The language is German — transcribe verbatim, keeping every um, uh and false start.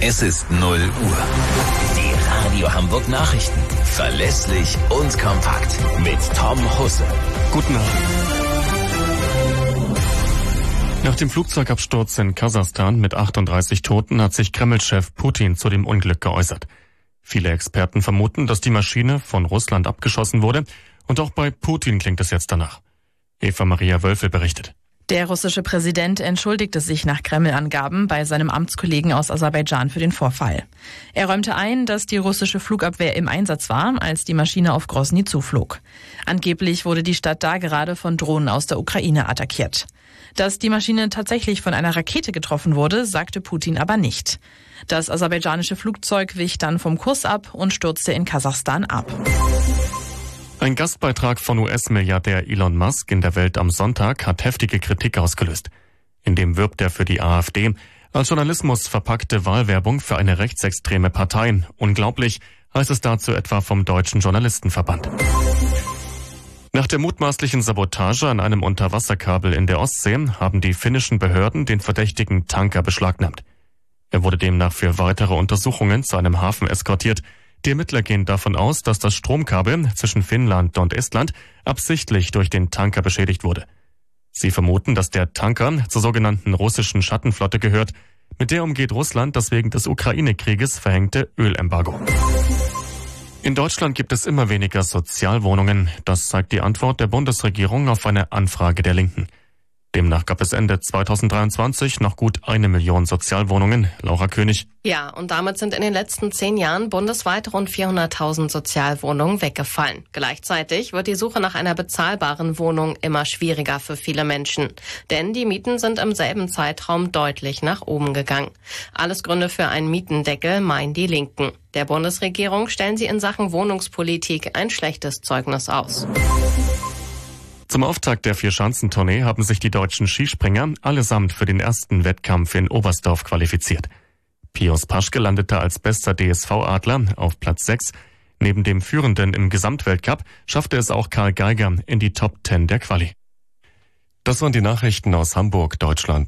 Es ist null Uhr. Die Radio Hamburg Nachrichten. Verlässlich und kompakt. Mit Tom Husse. Guten Abend. Nach dem Flugzeugabsturz in Kasachstan mit achtunddreißig Toten hat sich Kreml-Chef Putin zu dem Unglück geäußert. Viele Experten vermuten, dass die Maschine von Russland abgeschossen wurde, und auch bei Putin klingt es jetzt danach. Eva Maria Wölfel berichtet. Der russische Präsident entschuldigte sich nach Kreml-Angaben bei seinem Amtskollegen aus Aserbaidschan für den Vorfall. Er räumte ein, dass die russische Flugabwehr im Einsatz war, als die Maschine auf Grosny zuflog. Angeblich wurde die Stadt da gerade von Drohnen aus der Ukraine attackiert. Dass die Maschine tatsächlich von einer Rakete getroffen wurde, sagte Putin aber nicht. Das aserbaidschanische Flugzeug wich dann vom Kurs ab und stürzte in Kasachstan ab. Ein Gastbeitrag von U S-Milliardär Elon Musk in der Welt am Sonntag hat heftige Kritik ausgelöst. In dem wirbt er für die AfD als Journalismus verpackte Wahlwerbung für eine rechtsextreme Partei. Unglaublich, heißt es dazu etwa vom Deutschen Journalistenverband. Nach der mutmaßlichen Sabotage an einem Unterwasserkabel in der Ostsee haben die finnischen Behörden den verdächtigen Tanker beschlagnahmt. Er wurde demnach für weitere Untersuchungen zu einem Hafen eskortiert. Die Ermittler gehen davon aus, dass das Stromkabel zwischen Finnland und Estland absichtlich durch den Tanker beschädigt wurde. Sie vermuten, dass der Tanker zur sogenannten russischen Schattenflotte gehört. Mit der umgeht Russland das wegen des Ukraine-Krieges verhängte Ölembargo. In Deutschland gibt es immer weniger Sozialwohnungen. Das zeigt die Antwort der Bundesregierung auf eine Anfrage der Linken. Demnach gab es Ende zweitausenddreiundzwanzig noch gut eine Million Sozialwohnungen. Laura König. Ja, und damit sind in den letzten zehn Jahren bundesweit rund vierhunderttausend Sozialwohnungen weggefallen. Gleichzeitig wird die Suche nach einer bezahlbaren Wohnung immer schwieriger für viele Menschen. Denn die Mieten sind im selben Zeitraum deutlich nach oben gegangen. Alles Gründe für einen Mietendeckel, meinen die Linken. Der Bundesregierung stellen sie in Sachen Wohnungspolitik ein schlechtes Zeugnis aus. Zum Auftakt der Vierschanzentournee haben sich die deutschen Skispringer allesamt für den ersten Wettkampf in Oberstdorf qualifiziert. Pius Paschke landete als bester D S V-Adler auf Platz sechs. Neben dem Führenden im Gesamtweltcup schaffte es auch Karl Geiger in die Top zehn der Quali. Das waren die Nachrichten aus Hamburg, Deutschland.